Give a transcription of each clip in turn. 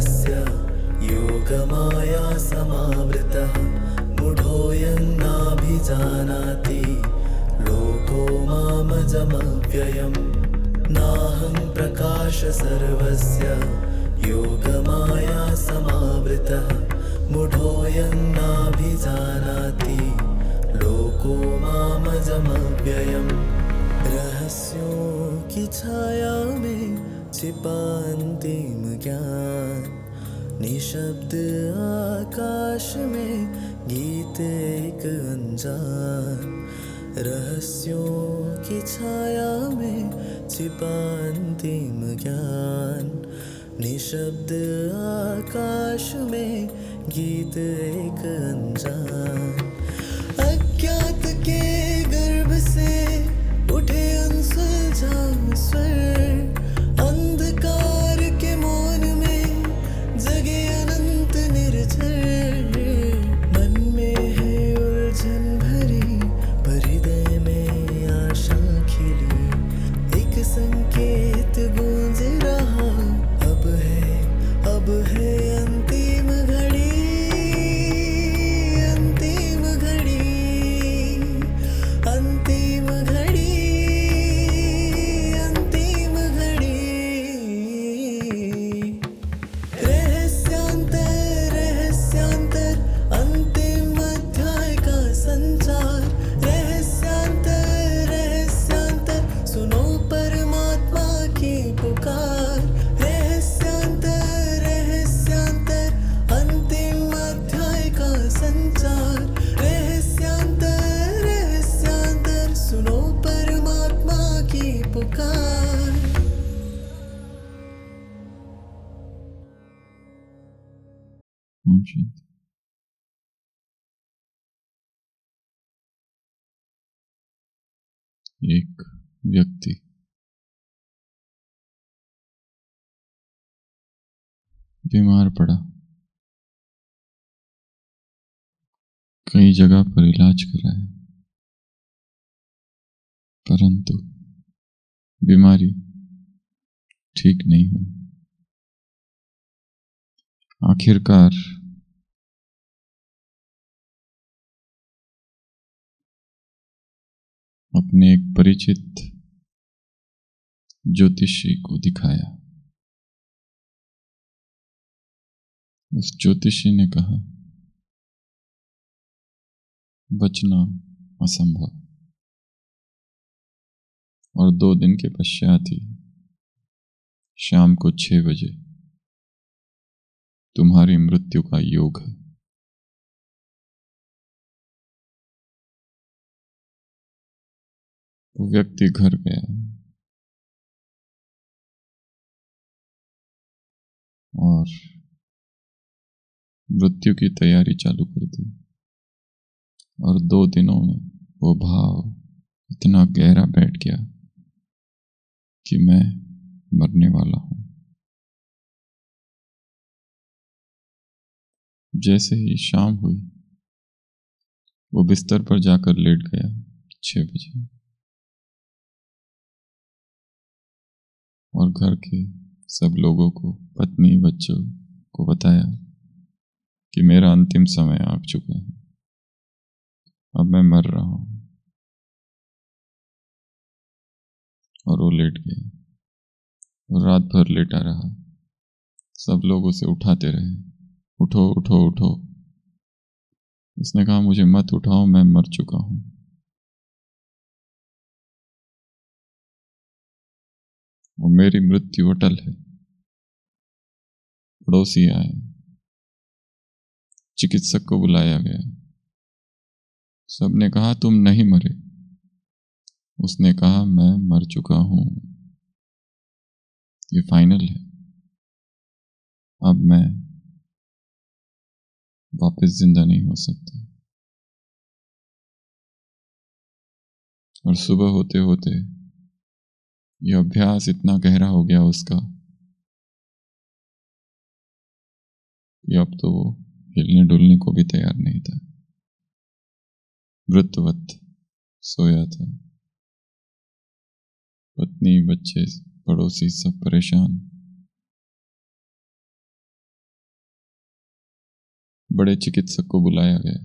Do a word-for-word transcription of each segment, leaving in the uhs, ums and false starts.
सर्वस्य योगमाया समावृतः मूढोऽयं नाभिजानाति लोको मामजमव्ययम् नाहं प्रकाश सर्वस्य योगमाया समावृतः मूढोऽयं नाभिजानाति लोको मामजमव्ययम् रहस्यों की छाया में छिपा अंतिम ज्ञान निशब्द आकाश में गीत एक अनजान रहस्यों की छाया में छिपा अंतिम ज्ञान निशब्द आकाश में गीत एक अनजान अज्ञात के गर्भ से उठे अनसुलझा स्वर अंधकार के मौन में जगे अनंत निर्झर मन में है उलझन भरी पर हृदय में आशा खिली एक संकेत गूंज रहा अब है अब है अंतिम घड़ी अंतिम घड़ी अंतिम घड़ी अंतिम घड़ी रहस्यांतर रहस्यांतर अंतिम अध्याय का संचार रहस्यांतर रहस्यांतर सुनो परमात्मा की पुकार रहस्यांतर रहस्यांतर अंतिम अध्याय का संचार रहस्यांतर रहस्यांतर सुनो परमात्मा की पुकार ओम शांति। एक व्यक्ति बीमार पड़ा, कई जगह पर इलाज कराया, परंतु बीमारी ठीक नहीं हुई। आखिरकार अपने एक परिचित ज्योतिषी को दिखाया। उस ज्योतिषी ने कहा बचना असंभव, और दो दिन के पश्चात ही शाम को छह बजे तुम्हारी मृत्यु का योग है। वो व्यक्ति घर गया और मृत्यु की तैयारी चालू कर दी, और दो दिनों में वो भाव इतना गहरा बैठ गया कि मैं मरने वाला हूं। जैसे ही शाम हुई वो बिस्तर पर जाकर लेट गया छह बजे, और घर के सब लोगों को, पत्नी बच्चों को बताया कि मेरा अंतिम समय आ चुका है, अब मैं मर रहा हूं। और वो लेट गया और रात भर लेटा रहा। सब लोग उसे उठाते रहे, उठो उठो उठो। उसने कहा मुझे मत उठाओ, मैं मर चुका हूं। वो मेरी मृत्यु अटल है। पड़ोसी आए, चिकित्सक को बुलाया गया। सबने कहा तुम नहीं मरे। उसने कहा मैं मर चुका हूं, ये फाइनल है, अब मैं वापस जिंदा नहीं हो सकता। और सुबह होते होते यह अभ्यास इतना गहरा हो गया उसका कि अब तो वो हिलने डुलने को भी तैयार नहीं था, मृतवत सोया था। पत्नी, बच्चे, पड़ोसी सब परेशान। बड़े चिकित्सक को बुलाया गया।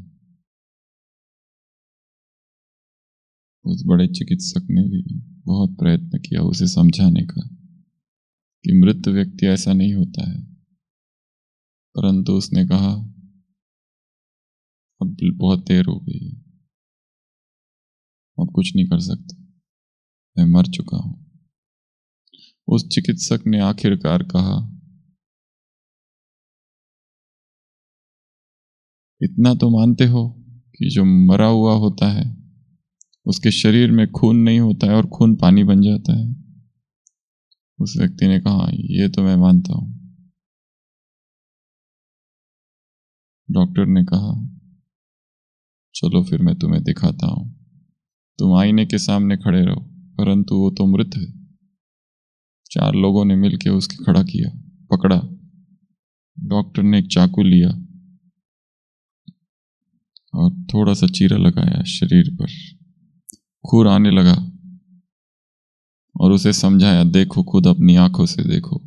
उस बड़े चिकित्सक ने भी बहुत प्रयत्न किया उसे समझाने का कि मृत व्यक्ति ऐसा नहीं होता है, परंतु उसने कहा अब बहुत देर हो गई है, अब कुछ नहीं कर सकता, मैं मर चुका हूं। उस चिकित्सक ने आखिरकार कहा, इतना तो मानते हो कि जो मरा हुआ होता है उसके शरीर में खून नहीं होता है और खून पानी बन जाता है? उस व्यक्ति ने कहा, ये तो मैं मानता हूं। डॉक्टर ने कहा, चलो फिर मैं तुम्हें दिखाता हूं। तुम आईने के सामने खड़े रहो, परंतु वो तो मृत है। चार लोगों ने मिलकर उसके खड़ा किया, पकड़ा। डॉक्टर ने एक चाकू लिया और थोड़ा सा चीरा लगाया शरीर पर, खून आने लगा और उसे समझाया, देखो खुद अपनी आंखों से देखो,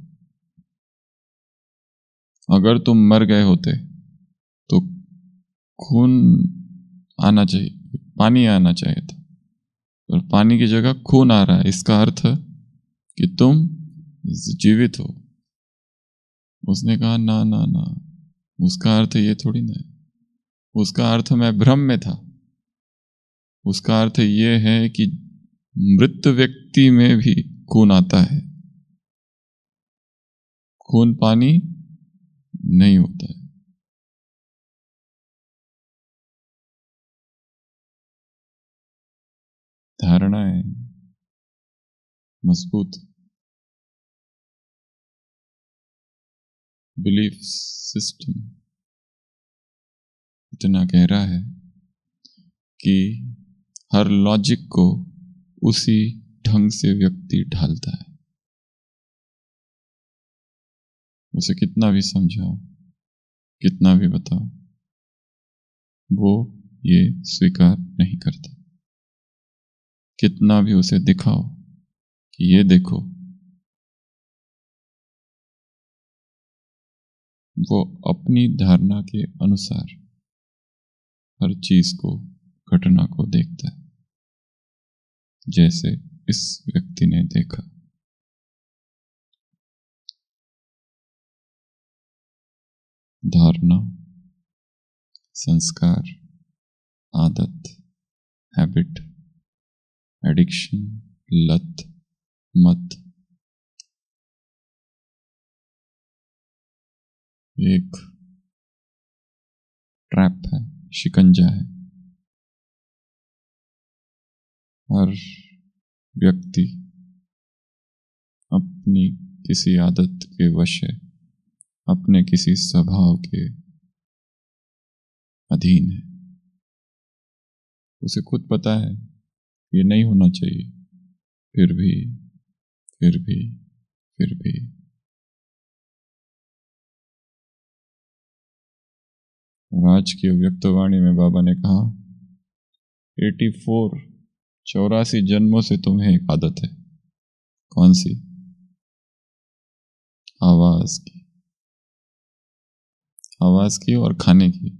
अगर तुम मर गए होते तो खून आना चाहिए, पानी आना चाहिए था, और पानी की जगह खून आ रहा है, इसका अर्थ कि तुम जीवित हो। उसने कहा, ना ना ना, उसका अर्थ ये थोड़ी ना है, उसका अर्थ मैं भ्रम में था। उसका अर्थ ये है कि मृत व्यक्ति में भी खून आता है, खून पानी नहीं होता है। धारणाएं मजबूत, बिलीफ सिस्टम इतना गहरा है कि हर लॉजिक को उसी ढंग से व्यक्ति ढालता है। उसे कितना भी समझाओ, कितना भी बताओ, वो ये स्वीकार नहीं करता। कितना भी उसे दिखाओ कि ये देखो, वो अपनी धारणा के अनुसार हर चीज को, घटना को देखता है, जैसे इस व्यक्ति ने देखा। धारणा, संस्कार, आदत, हैबिट, एडिक्शन, लत, मत, एक ट्रैप है, शिकंजा है। हर व्यक्ति अपनी किसी आदत के वश है, अपने किसी स्वभाव के अधीन है। उसे खुद पता है ये नहीं होना चाहिए, फिर भी फिर भी फिर भी आज की व्यक्तवाणी में बाबा ने कहा, एटी फोर चौरासी जन्मों से तुम्हें एक आदत है। कौन सी? आवाज की, आवाज की और खाने की।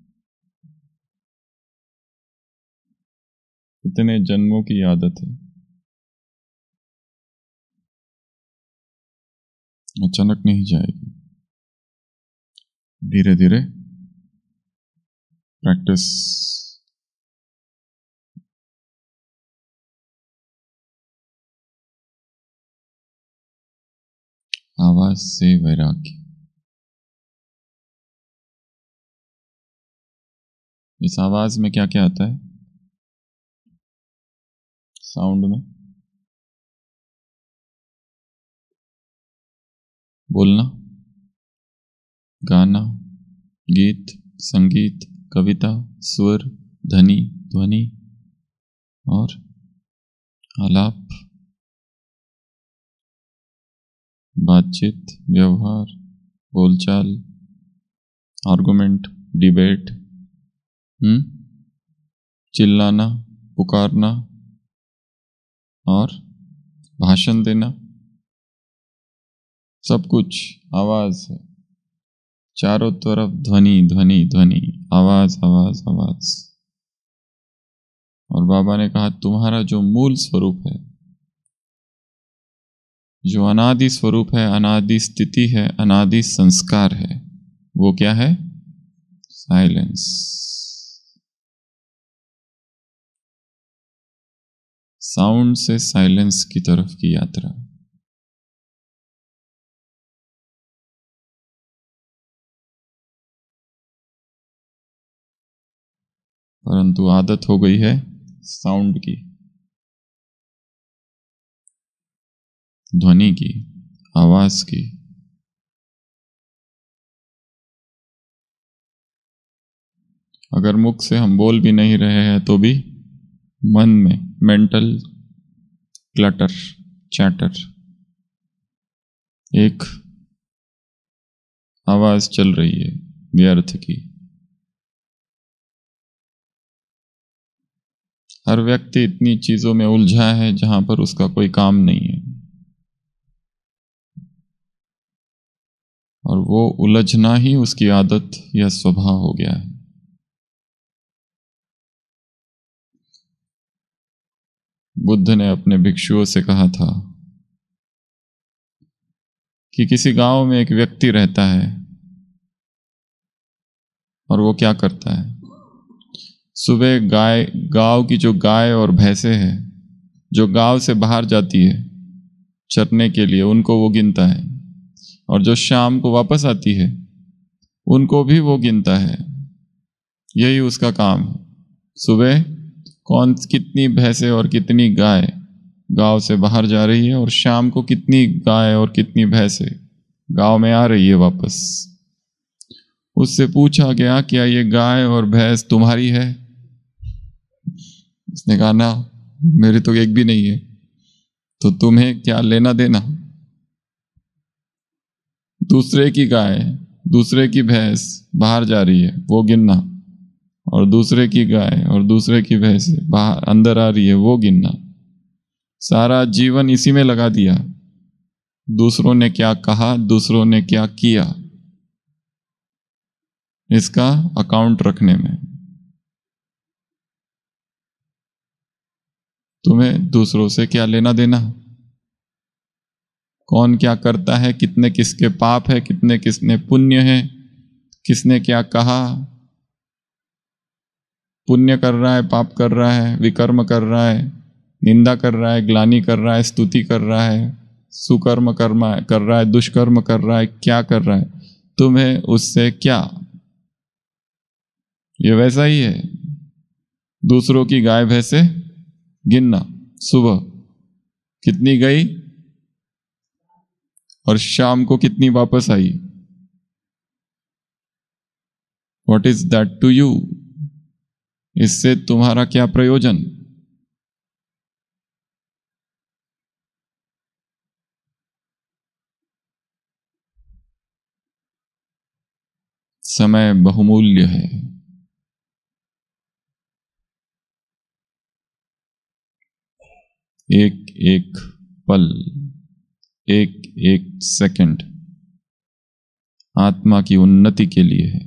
इतने जन्मों की आदत है, अचानक नहीं जाएगी, धीरे धीरे प्रैक्टिस। आवाज से वैराग्य। इस आवाज में क्या क्या आता है? साउंड में बोलना, गाना, गीत, संगीत, कविता, स्वर, ध्वनि, ध्वनि और आलाप, बातचीत, व्यवहार, बोलचाल, आर्गुमेंट, डिबेट, हम्म चिल्लाना, पुकारना और भाषण देना, सब कुछ आवाज है। चारों तरफ ध्वनि ध्वनि ध्वनि, आवाज आवाज आवाज। और बाबा ने कहा तुम्हारा जो मूल स्वरूप है, जो अनादि स्वरूप है, अनादि स्थिति है, अनादि संस्कार है, वो क्या है? साइलेंस। साउंड से साइलेंस की तरफ की यात्रा। परंतु आदत हो गई है साउंड की, ध्वनि की, आवाज की। अगर मुख से हम बोल भी नहीं रहे हैं तो भी मन में मेंटल क्लटर, चैटर, एक आवाज चल रही है व्यर्थ की। हर व्यक्ति इतनी चीजों में उलझा है जहां पर उसका कोई काम नहीं है, और वो उलझना ही उसकी आदत या स्वभाव हो गया है। बुद्ध ने अपने भिक्षुओं से कहा था कि किसी गांव में एक व्यक्ति रहता है और वो क्या करता है, सुबह गाय गांव की जो गाय और भैंसे हैं जो गांव से बाहर जाती है चरने के लिए, उनको वो गिनता है, और जो शाम को वापस आती है उनको भी वो गिनता है। यही उसका काम है। सुबह कौन कितनी भैंसे और कितनी गाय गांव से बाहर जा रही है, और शाम को कितनी गाय और कितनी भैंसे गांव में आ रही है वापस। उससे पूछा गया क्या ये गाय और भैंस तुम्हारी है? उसने कहा ना, मेरी तो एक भी नहीं है। तो तुम्हें क्या लेना देना? दूसरे की गाय, दूसरे की भैंस बाहर जा रही है वो गिनना, और दूसरे की गाय और दूसरे की भैंस बाहर अंदर आ रही है वो गिनना। सारा जीवन इसी में लगा दिया, दूसरों ने क्या कहा, दूसरों ने क्या किया, इसका अकाउंट रखने में। तुम्हें दूसरों से क्या लेना देना? कौन क्या करता है, कितने किसके पाप है, कितने किसने पुण्य है, किसने क्या कहा, पुण्य कर रहा है, पाप कर रहा है, विकर्म कर रहा है, निंदा कर रहा है, ग्लानि कर रहा है, स्तुति कर रहा है, सुकर्म कर्म कर रहा है, दुष्कर्म कर रहा है, क्या कर रहा है, तुम्हें उससे क्या? ये वैसा ही है, दूसरों की गाय भैंसे गिनना, सुबह कितनी गई और शाम को कितनी वापस आई। What is that to you? इससे तुम्हारा क्या प्रयोजन? समय बहुमूल्य है। एक एक पल, एक एक सेकंड आत्मा की उन्नति के लिए है,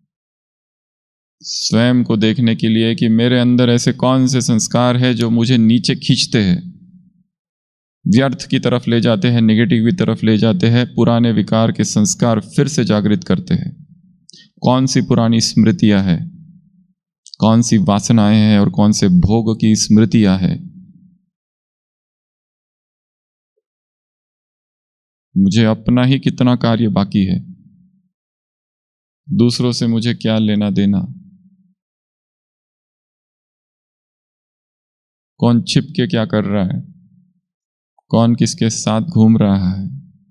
स्वयं को देखने के लिए कि मेरे अंदर ऐसे कौन से संस्कार है जो मुझे नीचे खींचते हैं, व्यर्थ की तरफ ले जाते हैं, नेगेटिव की तरफ ले जाते हैं, पुराने विकार के संस्कार फिर से जागृत करते हैं। कौन सी पुरानी स्मृतियां हैं, कौन सी वासनाएं हैं और कौन से भोग की स्मृतियां हैं। मुझे अपना ही कितना कार्य बाकी है, दूसरों से मुझे क्या लेना देना। कौन छिप के क्या कर रहा है, कौन किसके साथ घूम रहा है।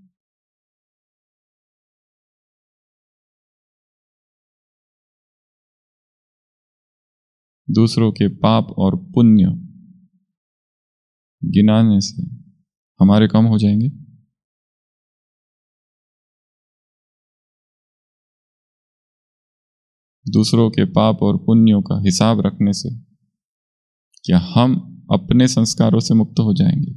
दूसरों के पाप और पुण्य गिनाने से हमारे कम हो जाएंगे। दूसरों के पाप और पुण्यों का हिसाब रखने से क्या हम अपने संस्कारों से मुक्त हो जाएंगे?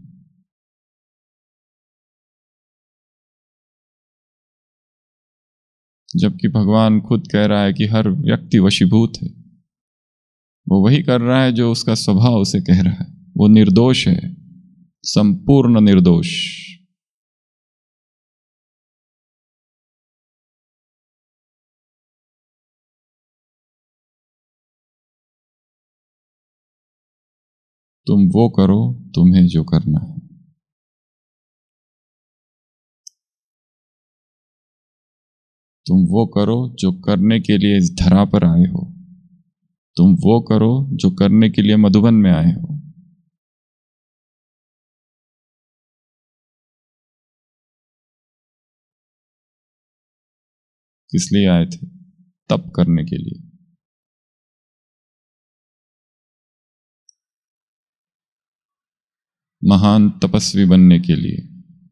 जबकि भगवान खुद कह रहा है कि हर व्यक्ति वशीभूत है। वो वही कर रहा है जो उसका स्वभाव उसे कह रहा है। वो निर्दोष है, संपूर्ण निर्दोष। तुम वो करो तुम्हें जो करना है। तुम वो करो जो करने के लिए इस धरा पर आए हो। तुम वो करो जो करने के लिए मधुबन में आए हो। किस लिए आए थे? तप करने के लिए। महान तपस्वी बनने के लिए,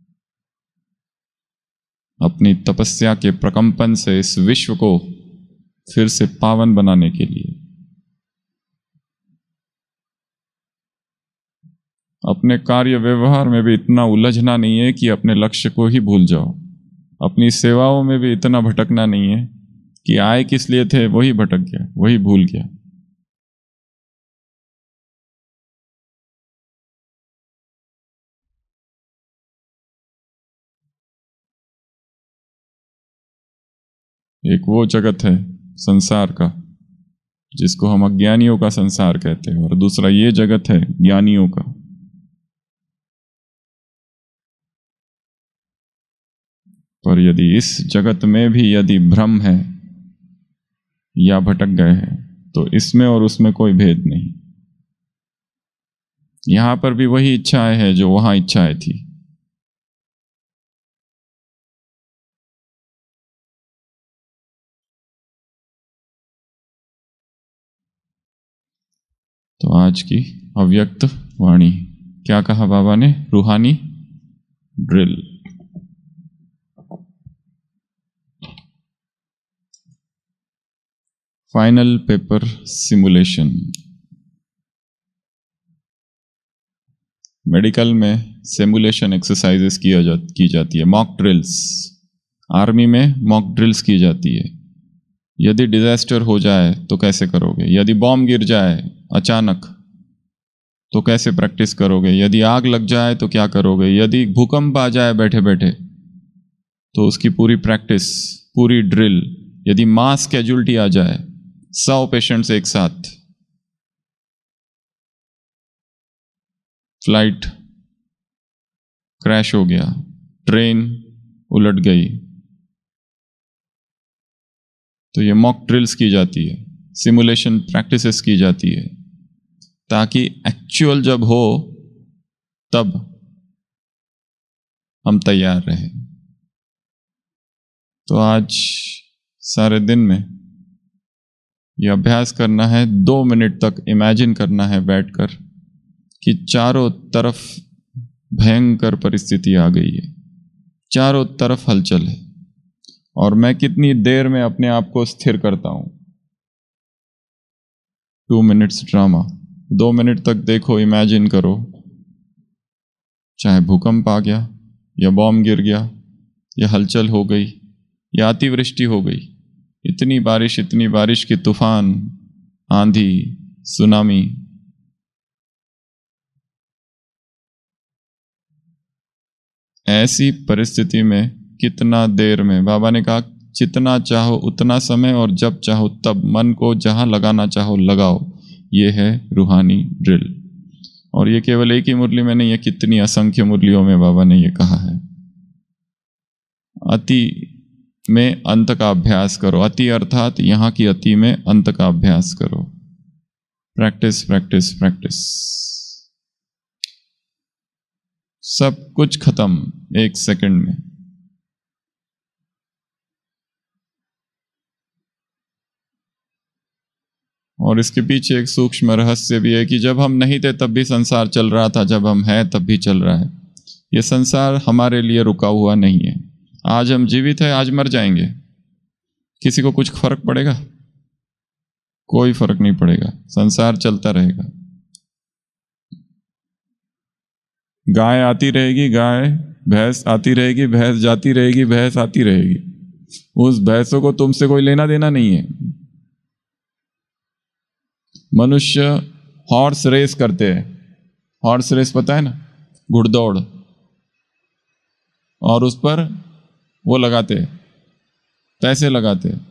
अपनी तपस्या के प्रकंपन से इस विश्व को फिर से पावन बनाने के लिए। अपने कार्य व्यवहार में भी इतना उलझना नहीं है कि अपने लक्ष्य को ही भूल जाओ। अपनी सेवाओं में भी इतना भटकना नहीं है कि आए किस लिए थे वही भटक गया, वही भूल गया। एक वो जगत है संसार का जिसको हम अज्ञानियों का संसार कहते हैं, और दूसरा ये जगत है ज्ञानियों का। पर यदि इस जगत में भी यदि भ्रम है या भटक गए हैं तो इसमें और उसमें कोई भेद नहीं। यहां पर भी वही इच्छाएं हैं जो वहां इच्छाएं थी। तो आज की अव्यक्त वाणी, क्या कहा बाबा ने? रूहानी drill. Final paper simulation. Medical में सिमुलेशन एक्सरसाइजेस किया जा, की जाती है, मॉक ड्रिल्स। आर्मी में मॉक ड्रिल्स की जाती है। यदि डिजास्टर हो जाए तो कैसे करोगे? यदि बॉम्ब गिर जाए अचानक तो कैसे प्रैक्टिस करोगे? यदि आग लग जाए तो क्या करोगे? यदि भूकंप आ जाए बैठे बैठे तो उसकी पूरी प्रैक्टिस, पूरी ड्रिल। यदि मास कैजुअल्टी आ जाए, सौ पेशेंट्स एक साथ, फ्लाइट क्रैश हो गया, ट्रेन उलट गई, तो ये मॉक ड्रिल्स की जाती है, सिमुलेशन प्रैक्टिसेस की जाती है, ताकि एक्चुअल जब हो तब हम तैयार रहें। तो आज सारे दिन में यह अभ्यास करना है। दो मिनट तक इमेजिन करना है बैठकर कि चारों तरफ भयंकर परिस्थिति आ गई है, चारों तरफ हलचल है, और मैं कितनी देर में अपने आप को स्थिर करता हूं। Two minutes drama. दो मिनट तक देखो, इमेजिन करो, चाहे भूकंप आ गया या बॉम्ब गिर गया या हलचल हो गई या अतिवृष्टि हो गई, इतनी बारिश, इतनी बारिश की तूफान, आंधी, सुनामी। ऐसी परिस्थिति में कितना देर में, बाबा ने कहा जितना चाहो उतना समय और जब चाहो तब मन को जहां लगाना चाहो लगाओ। ये है रूहानी ड्रिल। और ये केवल एक ही मुरली में नहीं है, कितनी असंख्य मुरलियों में बाबा ने ये कहा है। अति में अंत का अभ्यास करो। अति अर्थात यहां की अति में अंत का अभ्यास करो। Practice practice practice. सब कुछ खत्म एक सेकंड में। और इसके पीछे एक सूक्ष्म रहस्य भी है कि जब हम नहीं थे तब भी संसार चल रहा था, जब हम हैं तब भी चल रहा है। यह संसार हमारे लिए रुका हुआ नहीं है। आज हम जीवित हैं, आज मर जाएंगे। किसी को कुछ फर्क पड़ेगा? कोई फर्क नहीं पड़ेगा। संसार चलता रहेगा। गाय आती रहेगी, गाय, भैंस आती रहेगी, भैंस जाती रहेगी, भैंस आती रहेगी। उस भैंसों को तुमसे कोई लेना देना नहीं है। मनुष्य हॉर्स रेस करते हैं। हॉर्स रेस पता है ना, घुड़दौड़, और उस पर वो लगाते हैं, पैसे लगाते हैं।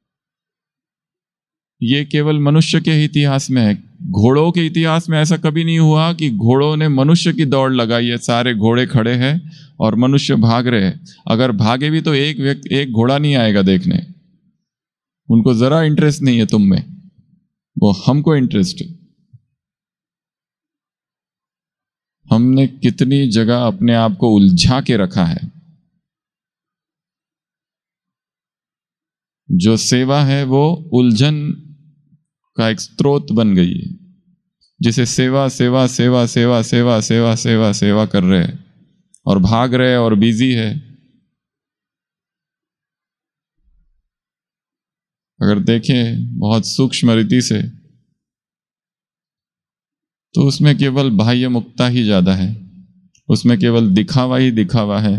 ये केवल मनुष्य के इतिहास में है। घोड़ों के इतिहास में ऐसा कभी नहीं हुआ कि घोड़ों ने मनुष्य की दौड़ लगाई है। सारे घोड़े खड़े हैं और मनुष्य भाग रहे हैं। अगर भागे भी तो एक व्यक्ति, एक घोड़ा नहीं आएगा देखने। उनको जरा इंटरेस्ट नहीं है तुम में, वो हमको इंटरेस्ट है। हमने कितनी जगह अपने आप को उलझा के रखा है। जो सेवा है वो उलझन का एक स्रोत बन गई है, जिसे सेवा सेवा सेवा सेवा सेवा सेवा सेवा सेवा कर रहे हैं और भाग रहे हैं और बिजी है। अगर देखें बहुत सूक्ष्म रीति से तो उसमें केवल बाह्य मुक्ता ही ज्यादा है, उसमें केवल दिखावा ही दिखावा है।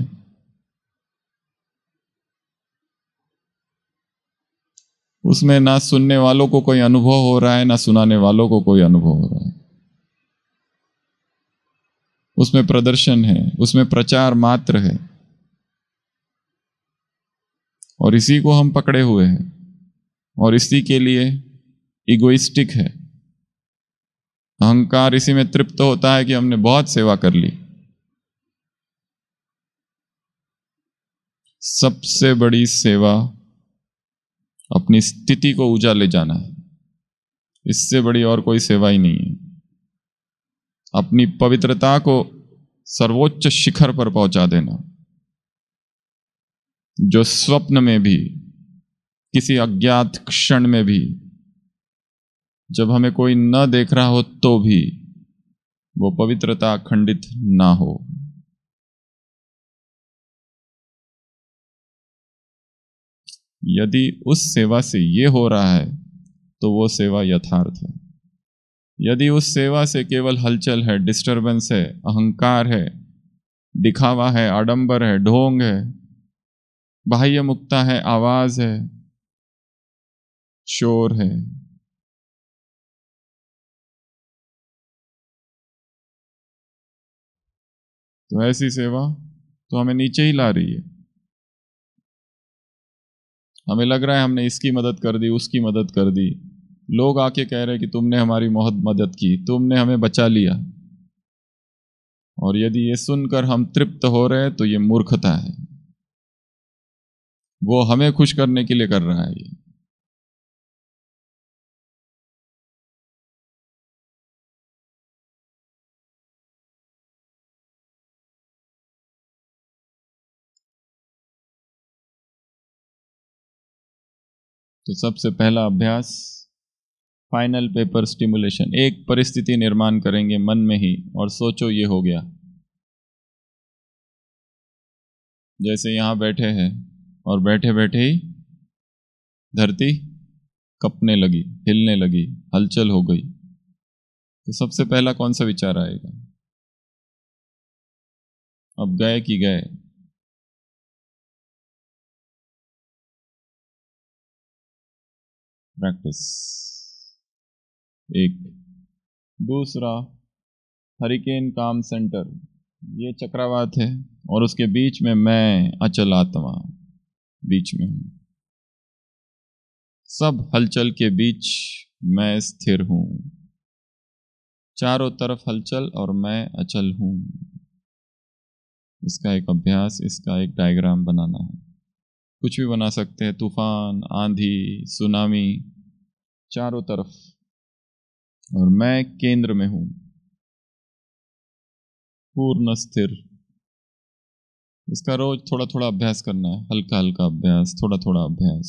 उसमें ना सुनने वालों को कोई अनुभव हो रहा है, ना सुनाने वालों को कोई अनुभव हो रहा है। उसमें प्रदर्शन है, उसमें प्रचार मात्र है, और इसी को हम पकड़े हुए हैं और इसी के लिए इगोइस्टिक है। अहंकार इसी में तृप्त होता है कि हमने बहुत सेवा कर ली। सबसे बड़ी सेवा अपनी स्थिति को ऊंचा ले जाना है, इससे बड़ी और कोई सेवा ही नहीं है। अपनी पवित्रता को सर्वोच्च शिखर पर पहुंचा देना, जो स्वप्न में भी, किसी अज्ञात क्षण में भी, जब हमें कोई न देख रहा हो तो भी वो पवित्रता खंडित ना हो। यदि उस सेवा से ये हो रहा है तो वो सेवा यथार्थ है। यदि उस सेवा से केवल हलचल है, डिस्टरबेंस है, अहंकार है, दिखावा है, आडंबर है, ढोंग है, बाह्य मुक्ता है, आवाज है, शोर है, तो ऐसी सेवा तो हमें नीचे ही ला रही है। हमें लग रहा है हमने इसकी मदद कर दी, उसकी मदद कर दी। लोग आके कह रहे हैं कि तुमने हमारी बहुत मदद की, तुमने हमें बचा लिया। और यदि ये सुनकर हम तृप्त हो रहे हैं तो ये मूर्खता है। वो हमें खुश करने के लिए कर रहा है ये। तो सबसे पहला अभ्यास, फाइनल पेपर स्टिमुलेशन। एक परिस्थिति निर्माण करेंगे मन में ही और सोचो ये हो गया। जैसे यहां बैठे हैं और बैठे बैठे ही धरती कपने लगी, हिलने लगी, हलचल हो गई, तो सबसे पहला कौन सा विचार आएगा? अब गए कि गए। प्रैक्टिस एक। दूसरा, हरिकेन काम सेंटर, ये चक्रवात है और उसके बीच में मैं अचल आत्मा बीच में हूं। सब हलचल के बीच मैं स्थिर हूं। चारों तरफ हलचल और मैं अचल हूं। इसका एक अभ्यास, इसका एक डायग्राम बनाना है। कुछ भी बना सकते हैं, तूफान, आंधी, सुनामी, चारों तरफ, और मैं केंद्र में हूं, पूर्ण स्थिर। इसका रोज थोड़ा थोड़ा अभ्यास करना है, हल्का हल्का अभ्यास, थोड़ा थोड़ा अभ्यास।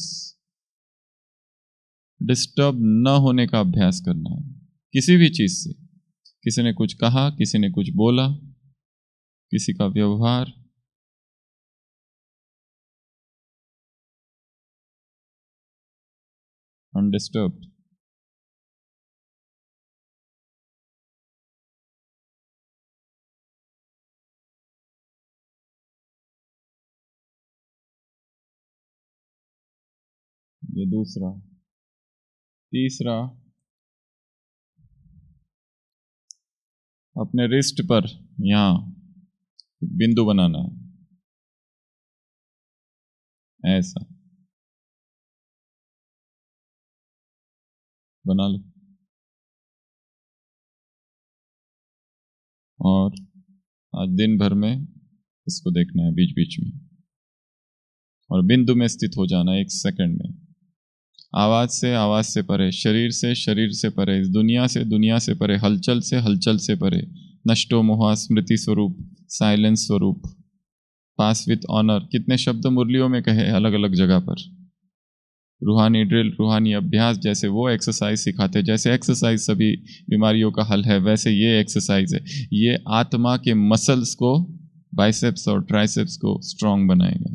डिस्टर्ब न होने का अभ्यास करना है किसी भी चीज से। किसी ने कुछ कहा, किसी ने कुछ बोला, किसी का व्यवहार, अनडिस्टर्ब्ड। ये दूसरा। तीसरा, अपने रिस्ट पर यहां बिंदु बनाना है, ऐसा बना लो। और आज दिन भर में इसको देखना है बीच बीच में, और बिंदु में स्थित हो जाना एक सेकंड में। आवाज से आवाज से परे, शरीर से शरीर से परे, इस दुनिया से दुनिया से परे, हलचल से हलचल से परे, नष्टो मोहा स्मृति स्वरूप, साइलेंस स्वरूप, पास विथ ऑनर। कितने शब्द मुरलियों में कहे अलग अलग जगह पर। रूहानी ड्रिल, रूहानी अभ्यास, जैसे वो एक्सरसाइज सिखाते, जैसे एक्सरसाइज सभी बीमारियों का हल है, वैसे ये एक्सरसाइज है। ये आत्मा के मसल्स को, बाइसेप्स और ट्राइसेप्स को स्ट्रांग बनाएगा।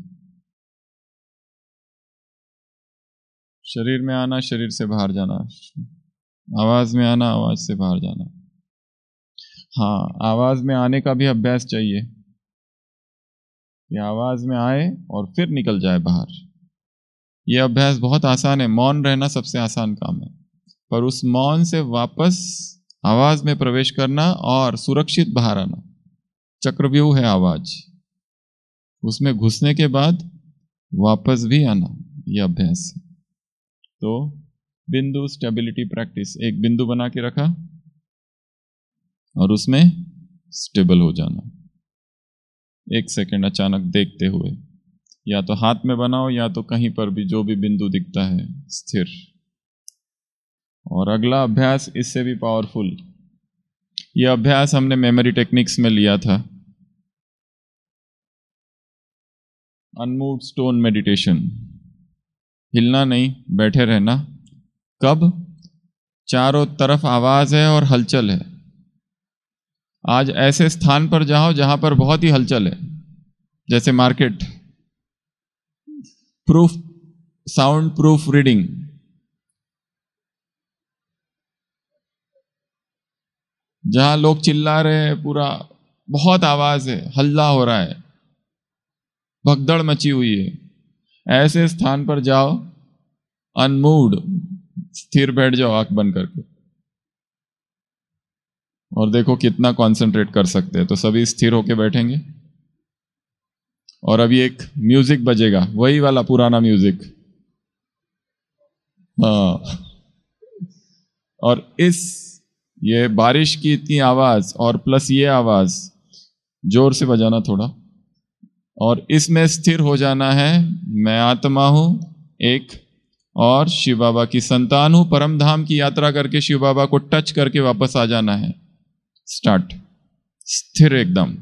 शरीर में आना, शरीर से बाहर जाना, आवाज में आना, आवाज से बाहर जाना। हाँ, आवाज में आने का भी अभ्यास चाहिए कि आवाज में आए और फिर निकल जाए बाहर। यह अभ्यास बहुत आसान है। मौन रहना सबसे आसान काम है, पर उस मौन से वापस आवाज में प्रवेश करना और सुरक्षित बाहर आना, चक्रव्यूह है आवाज। उसमें घुसने के बाद वापस भी आना, यह अभ्यास है। तो बिंदु स्टेबिलिटी प्रैक्टिस, एक बिंदु बना के रखा और उसमें स्टेबल हो जाना। एक सेकंड अचानक देखते हुए, या तो हाथ में बनाओ या तो कहीं पर भी, जो भी बिंदु दिखता है, स्थिर। और अगला अभ्यास इससे भी पावरफुल। यह अभ्यास हमने मेमोरी टेक्निक्स में लिया था, अनमूव्ड स्टोन मेडिटेशन। हिलना नहीं, बैठे रहना। कब? चारों तरफ आवाज है और हलचल है। आज ऐसे स्थान पर जाओ जहां पर बहुत ही हलचल है, जैसे market. Proof, sound proof reading, जहां लोग चिल्ला रहे हैं, पूरा बहुत आवाज है, हल्ला हो रहा है, भगदड़ मची हुई है। ऐसे स्थान पर जाओ, अनमूव्ड, स्थिर बैठ जाओ आंख बंद करके, और देखो कितना कंसंट्रेट कर सकते हैं। तो सभी स्थिर होके बैठेंगे और अभी एक म्यूजिक बजेगा, वही वाला पुराना म्यूजिक। हाँ, और इस ये बारिश की इतनी आवाज और प्लस ये आवाज जोर से बजाना थोड़ा, और इसमें स्थिर हो जाना है। मैं आत्मा हूं एक, और शिव बाबा की संतान हूं। परम धाम की यात्रा करके शिव बाबा को टच करके वापस आ जाना है। स्टार्ट। स्थिर एकदम।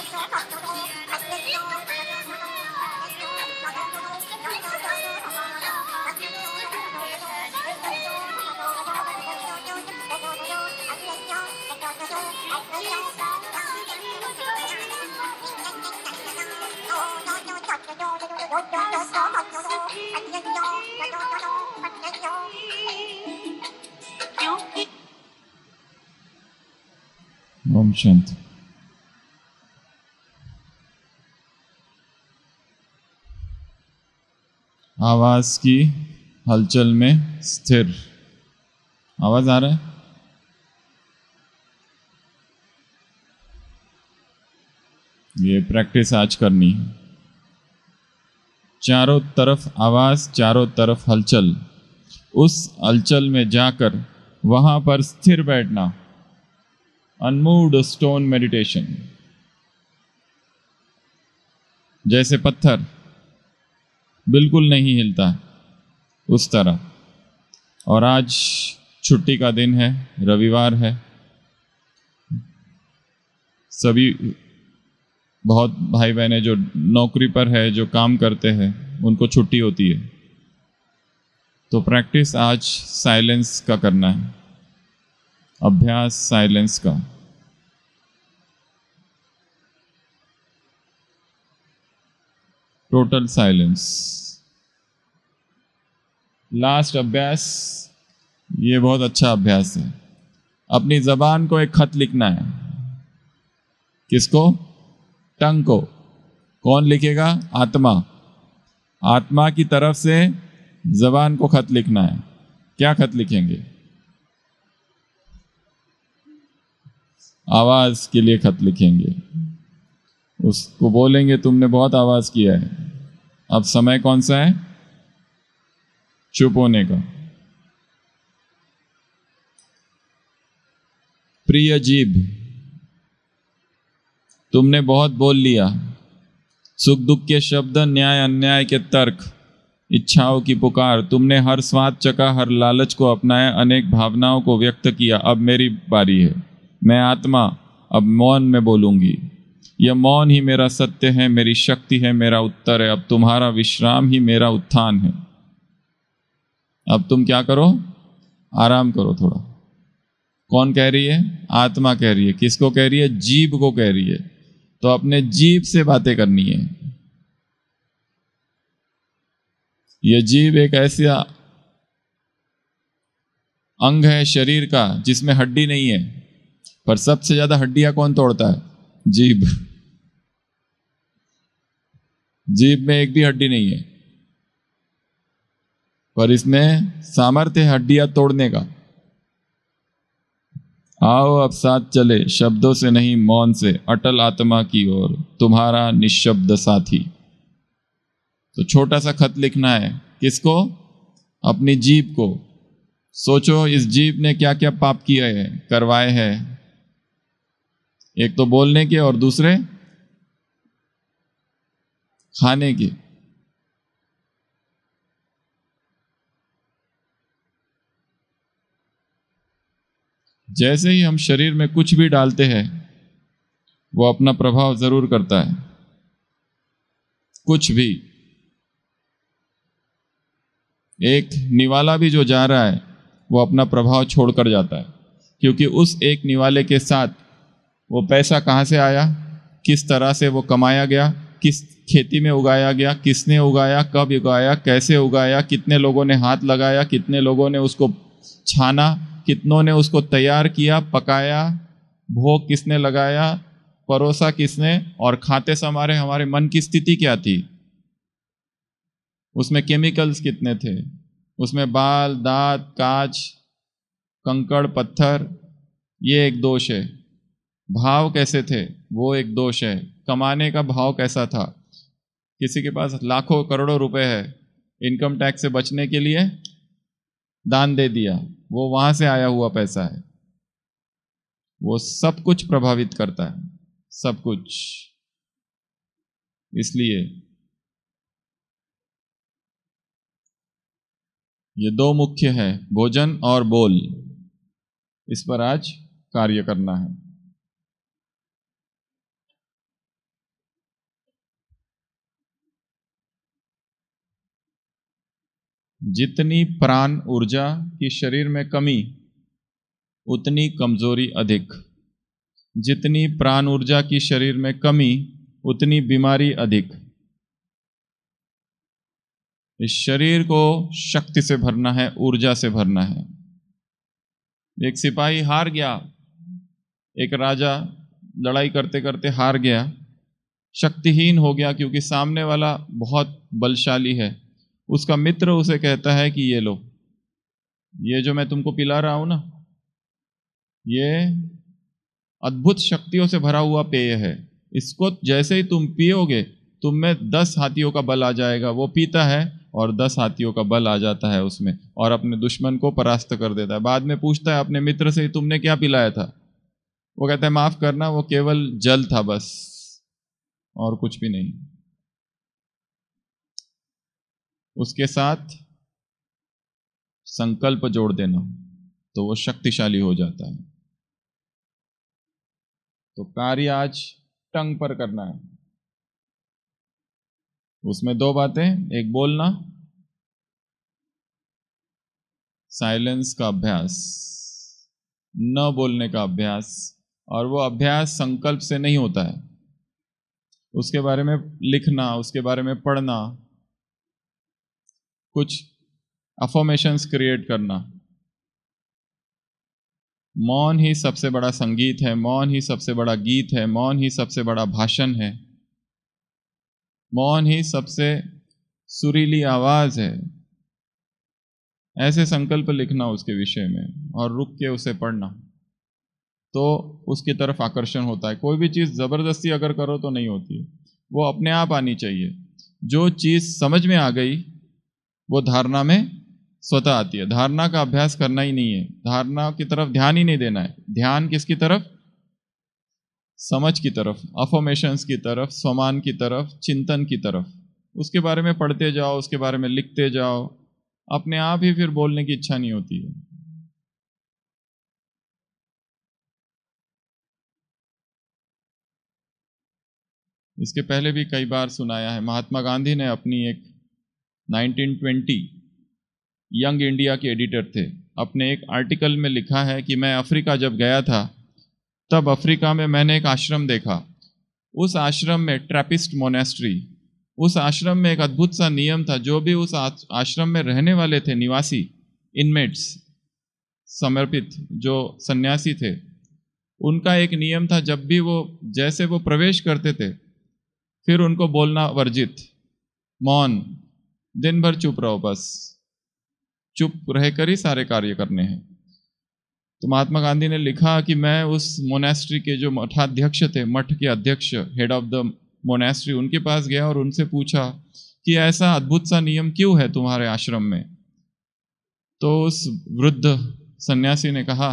ओम शांति। आवाज की हलचल में स्थिर। आवाज आ रहा है? ये प्रैक्टिस आज करनी है। चारों तरफ आवाज, चारों तरफ हलचल। उस हलचल में जाकर वहां पर स्थिर बैठना। Unmoved stone meditation. जैसे पत्थर बिल्कुल नहीं हिलता, उस तरह। और आज छुट्टी का दिन है, रविवार है। सभी बहुत भाई बहनें जो नौकरी पर है, जो काम करते हैं, उनको छुट्टी होती है। तो प्रैक्टिस आज साइलेंस का करना है, अभ्यास साइलेंस का। Total silence. लास्ट अभ्यास, ये बहुत अच्छा अभ्यास है। अपनी जबान को एक खत लिखना है। किसको? टंग को। कौन लिखेगा? आत्मा। आत्मा की तरफ से जबान को खत लिखना है। क्या खत लिखेंगे? आवाज के लिए खत लिखेंगे। उसको बोलेंगे तुमने बहुत आवाज किया है, अब समय कौन सा है? चुप होने का। प्रिय जीभ, तुमने बहुत बोल लिया। सुख दुख के शब्द, न्याय अन्याय के तर्क, इच्छाओं की पुकार, तुमने हर स्वाद चखा, हर लालच को अपनाया, अनेक भावनाओं को व्यक्त किया। अब मेरी बारी है। मैं आत्मा अब मौन में बोलूंगी। यह मौन ही मेरा सत्य है, मेरी शक्ति है, मेरा उत्तर है। अब तुम्हारा विश्राम ही मेरा उत्थान है। अब तुम क्या करो? आराम करो थोड़ा। कौन कह रही है? आत्मा कह रही है। किसको कह रही है? जीभ को कह रही है। तो अपने जीभ से बातें करनी है। यह जीभ एक ऐसा अंग है शरीर का जिसमें हड्डी नहीं है, पर सबसे ज्यादा हड्डियां कौन तोड़ता है? जीभ। जीभ में एक भी हड्डी नहीं है, पर इसमें सामर्थ्य है हड्डियां तोड़ने का। आओ अब साथ चले, शब्दों से नहीं मौन से, अटल आत्मा की ओर, तुम्हारा निशब्द साथी। तो छोटा सा खत लिखना है। किसको? अपनी जीभ को। सोचो इस जीभ ने क्या क्या पाप किए हैं, करवाए हैं। एक तो बोलने के और दूसरे खाने के। जैसे ही हम शरीर में कुछ भी डालते हैं, वो अपना प्रभाव जरूर करता है। कुछ भी। एक निवाला भी जो जा रहा है, वो अपना प्रभाव छोड़कर जाता है, क्योंकि उस एक निवाले के साथ वो पैसा कहाँ से आया, किस तरह से वो कमाया गया, किस खेती में उगाया गया, किसने उगाया, कब उगाया, कैसे उगाया, कितने लोगों ने हाथ लगाया, कितने लोगों ने उसको छाना, कितनों ने उसको तैयार किया, पकाया, भोग किसने लगाया, परोसा किसने, और खाते समय हमारे हमारे मन की स्थिति क्या थी, उसमें केमिकल्स कितने थे, उसमें बाल, दांत, कांच, कंकड़, पत्थर, ये एक दोष है। भाव कैसे थे, वो एक दोष है। कमाने का भाव कैसा था। किसी के पास लाखों करोड़ों रुपए है, इनकम टैक्स से बचने के लिए दान दे दिया, वो वहां से आया हुआ पैसा है। वो सब कुछ प्रभावित करता है, सब कुछ। इसलिए ये दो मुख्य है, भोजन और बोल। इस पर आज कार्य करना है। जितनी प्राण ऊर्जा की शरीर में कमी, उतनी कमजोरी अधिक। जितनी प्राण ऊर्जा की शरीर में कमी, उतनी बीमारी अधिक। इस शरीर को शक्ति से भरना है, ऊर्जा से भरना है। एक सिपाही हार गया, एक राजा लड़ाई करते करते हार गया, शक्तिहीन हो गया क्योंकि सामने वाला बहुत बलशाली है। उसका मित्र उसे कहता है कि ये लो, ये जो मैं तुमको पिला रहा हूं ना, ये अद्भुत शक्तियों से भरा हुआ पेय है। इसको जैसे ही तुम पियोगे, तुम में दस हाथियों का बल आ जाएगा। वो पीता है और दस हाथियों का बल आ जाता है उसमें, और अपने दुश्मन को परास्त कर देता है। बाद में पूछता है अपने मित्र से, तुमने क्या पिलाया था? वो कहता है माफ करना, वो केवल जल था बस, और कुछ भी नहीं। उसके साथ संकल्प जोड़ देना तो वो शक्तिशाली हो जाता है। तो कार्य आज टंग पर करना है। उसमें दो बातें, एक बोलना, साइलेंस का अभ्यास, न बोलने का अभ्यास। और वो अभ्यास संकल्प से नहीं होता है, उसके बारे में लिखना, उसके बारे में पढ़ना, कुछ अफर्मेशंस क्रिएट करना। मौन ही सबसे बड़ा संगीत है, मौन ही सबसे बड़ा गीत है, मौन ही सबसे बड़ा भाषण है, मौन ही सबसे सुरीली आवाज है। ऐसे संकल्प लिखना उसके विषय में और रुक के उसे पढ़ना, तो उसकी तरफ आकर्षण होता है। कोई भी चीज़ जबरदस्ती अगर करो तो नहीं होती, वो अपने आप आनी चाहिए। जो चीज़ समझ में आ गई वो धारणा में स्वतः आती है। धारणा का अभ्यास करना ही नहीं है, धारणा की तरफ ध्यान ही नहीं देना है। ध्यान किसकी तरफ? समझ की तरफ, अफर्मेशंस की तरफ, स्वमान की तरफ, चिंतन की तरफ। उसके बारे में पढ़ते जाओ, उसके बारे में लिखते जाओ, अपने आप ही फिर बोलने की इच्छा नहीं होती है। इसके पहले भी कई बार सुनाया है। महात्मा गांधी ने अपनी एक नाइनटीन ट्वेंटी यंग इंडिया के एडिटर थे, अपने एक आर्टिकल में लिखा है कि मैं अफ्रीका जब गया था, तब अफ्रीका में मैंने एक आश्रम देखा। उस आश्रम में ट्रैपिस्ट मोनेस्ट्री, उस आश्रम में एक अद्भुत सा नियम था। जो भी उस आश्रम में रहने वाले थे, निवासी, इनमेट्स, समर्पित जो सन्यासी थे, उनका एक नियम था, जब भी वो जैसे वो प्रवेश करते थे, फिर उनको बोलना वर्जित, मौन, दिन भर चुप रहो, बस चुप रहकर ही सारे कार्य करने हैं। तो महात्मा गांधी ने लिखा कि मैं उस मोनेस्ट्री के जो मठाध्यक्ष थे, मठ के अध्यक्ष, हेड ऑफ द मोनेस्ट्री, उनके पास गया और उनसे पूछा कि ऐसा अद्भुत सा नियम क्यों है तुम्हारे आश्रम में? तो उस वृद्ध सन्यासी ने कहा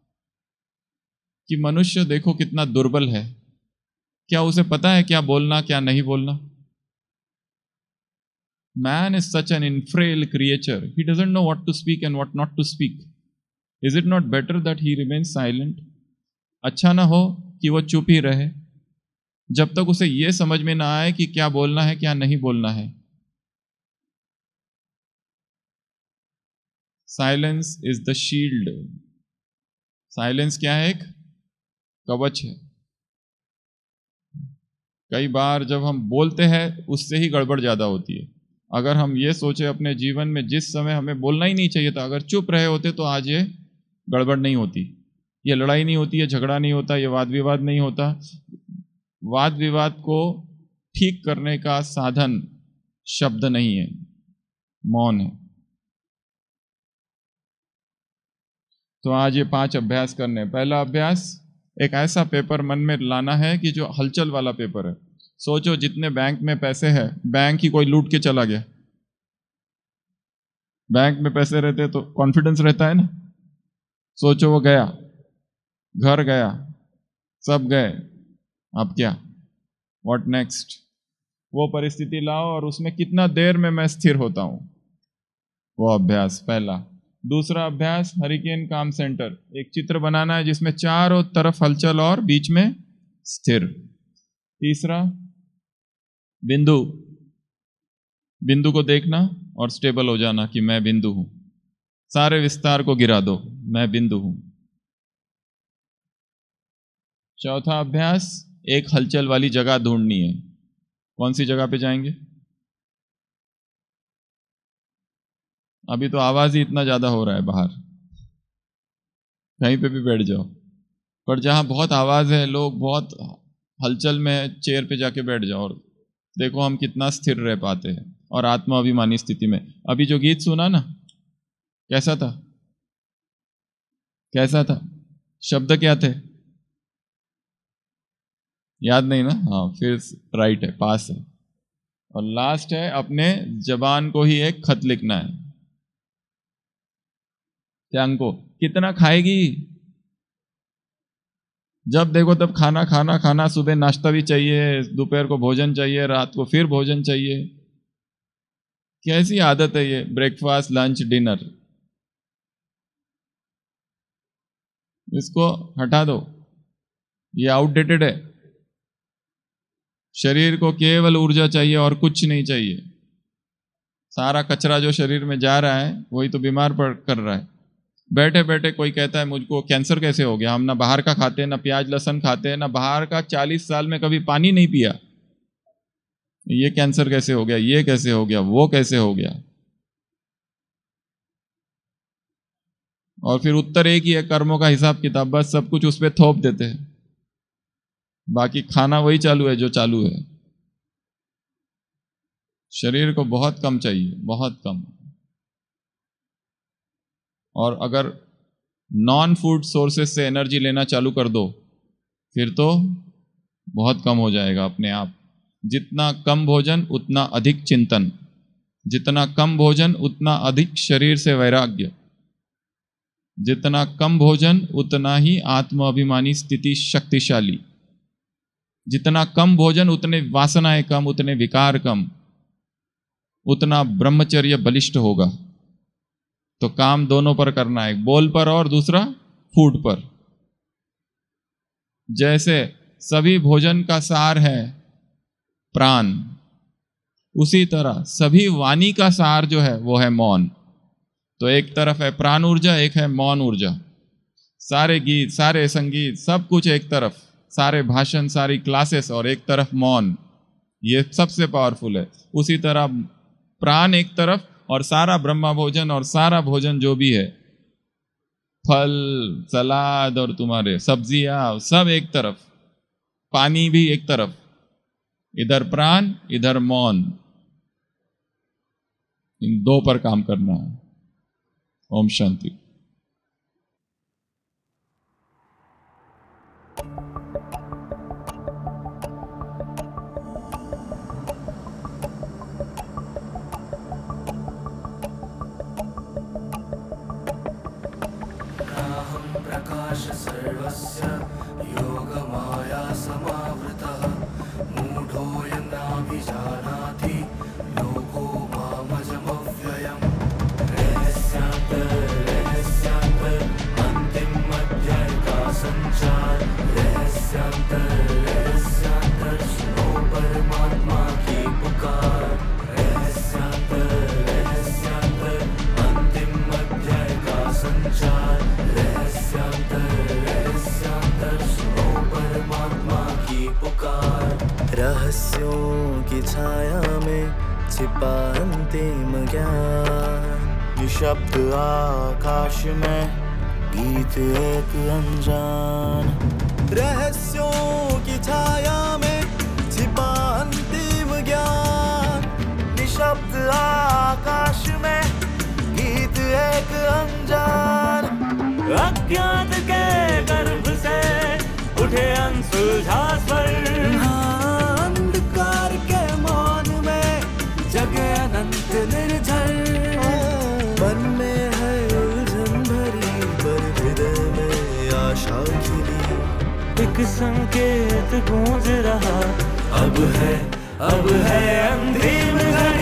कि मनुष्य देखो कितना दुर्बल है, क्या उसे पता है क्या बोलना क्या नहीं बोलना? Man is such an infrail creature. He doesn't know what to speak and what not to speak. Is it not better that he remains silent? अच्छा ना हो कि वो चुप ही रहे, जब तक उसे ये समझ में ना आए कि क्या बोलना है क्या नहीं बोलना है। Silence is the shield. Silence क्या है? एक कवच है। कई बार जब हम बोलते हैं उससे ही गड़बड़ ज्यादा होती है। अगर हम ये सोचे अपने जीवन में जिस समय हमें बोलना ही नहीं चाहिए था, अगर चुप रहे होते तो आज ये गड़बड़ नहीं होती, ये लड़ाई नहीं होती, ये झगड़ा नहीं होता, ये वाद विवाद नहीं होता। वाद विवाद को ठीक करने का साधन शब्द नहीं है, मौन है। तो आज ये पांच अभ्यास करने। पहला अभ्यास, एक ऐसा पेपर मन में लाना है कि जो हलचल वाला पेपर है। सोचो जितने बैंक में पैसे हैं, बैंक ही कोई लूट के चला गया। बैंक में पैसे रहते तो कॉन्फिडेंस रहता है ना। सोचो वो गया, घर गया, सब गए, अब क्या? What next? वो परिस्थिति लाओ और उसमें कितना देर में मैं स्थिर होता हूं, वो अभ्यास पहला। दूसरा अभ्यास, हरिकेन काम सेंटर, एक चित्र बनाना है जिसमें चारों तरफ हलचल और बीच में स्थिर। तीसरा, बिंदु, बिंदु को देखना और स्टेबल हो जाना कि मैं बिंदु हूं। सारे विस्तार को गिरा दो, मैं बिंदु हूं। चौथा अभ्यास, एक हलचल वाली जगह ढूंढनी है। कौन सी जगह पे जाएंगे? अभी तो आवाज ही इतना ज्यादा हो रहा है बाहर, कहीं पे भी बैठ जाओ, पर जहां बहुत आवाज है, लोग बहुत हलचल में, चेयर पे जाके बैठ जाओ और देखो हम कितना स्थिर रह पाते हैं और आत्माभिमानी स्थिति में। अभी जो गीत सुना ना, कैसा था? कैसा था? शब्द क्या थे? याद नहीं ना? हाँ, फिर राइट है, पास है। और लास्ट है, अपने जबान को ही एक खत लिखना है। त्यांग को कितना खाएगी? जब देखो तब खाना खाना खाना, सुबह नाश्ता भी चाहिए, दोपहर को भोजन चाहिए, रात को फिर भोजन चाहिए। कैसी आदत है ये? Breakfast, lunch, dinner. इसको हटा दो, ये आउटडेटेड है। शरीर को केवल ऊर्जा चाहिए और कुछ नहीं चाहिए। सारा कचरा जो शरीर में जा रहा है वही तो बीमार पड़ कर रहा है। बैठे बैठे कोई कहता है मुझको कैंसर कैसे हो गया? हम ना बाहर का खाते हैं, ना प्याज लहसुन खाते हैं, ना बाहर का चालीस साल में कभी पानी नहीं पिया, ये कैंसर कैसे हो गया? ये कैसे हो गया? वो कैसे हो गया? और फिर उत्तर एक ही है, कर्मों का हिसाब किताब, बस सब कुछ उस पर थोप देते हैं। बाकी खाना वही चालू है जो चालू है। शरीर को बहुत कम चाहिए, बहुत कम। और अगर नॉन फूड सोर्सेस से एनर्जी लेना चालू कर दो, फिर तो बहुत कम हो जाएगा अपने आप। जितना कम भोजन उतना अधिक चिंतन, जितना कम भोजन उतना अधिक शरीर से वैराग्य, जितना कम भोजन उतना ही आत्म अभिमानी स्थिति शक्तिशाली, जितना कम भोजन उतने वासनाएं कम, उतने विकार कम, उतना ब्रह्मचर्य बलिष्ठ होगा। तो काम दोनों पर करना है, बोल पर और दूसरा फूड पर। जैसे सभी भोजन का सार है प्राण, उसी तरह सभी वाणी का सार जो है वो है मौन। तो एक तरफ है प्राण ऊर्जा, एक है मौन ऊर्जा। सारे गीत, सारे संगीत, सब कुछ एक तरफ, सारे भाषण, सारी क्लासेस, और एक तरफ मौन, ये सबसे पावरफुल है। उसी तरह प्राण एक तरफ और सारा ब्रह्मा भोजन और सारा भोजन जो भी है, फल, सलाद और तुम्हारे सब्जियां, सब एक तरफ, पानी भी एक तरफ। इधर प्राण, इधर मौन, इन दो पर काम करना है। ओम शांति। प्रकाश सर्वस्य योगमाया समावृतः मूढोऽयं नाभिजानाति लोको मामजमव्ययम्। रहस्यान्तर रहस्यान्तर अन्तिम अध्याय का संचार। रहस्यान्तर रहस्यान्तर सुनो परमात्मा की पुकार। रहस्यान्तर रहस्यान्तर अंतिम अध्याय का संचार। रहस्यों की छाया में छिपा अंतिम ज्ञान। निशब्द आकाश में गीत एक अनजान। रहस्यों की छाया में छिपा अंतिम ज्ञान। निशब्द आकाश में गीत एक अनजान। अज्ञात के गर्भ से उठे अनसुलझा स्वर। अंधकार के मौन में जगे अनंत निर्झर। मन में है उलझन भरी पर हृदय में आशा खिली। एक संकेत गूंज रहा, अब है अब है अंतिम घड़ी।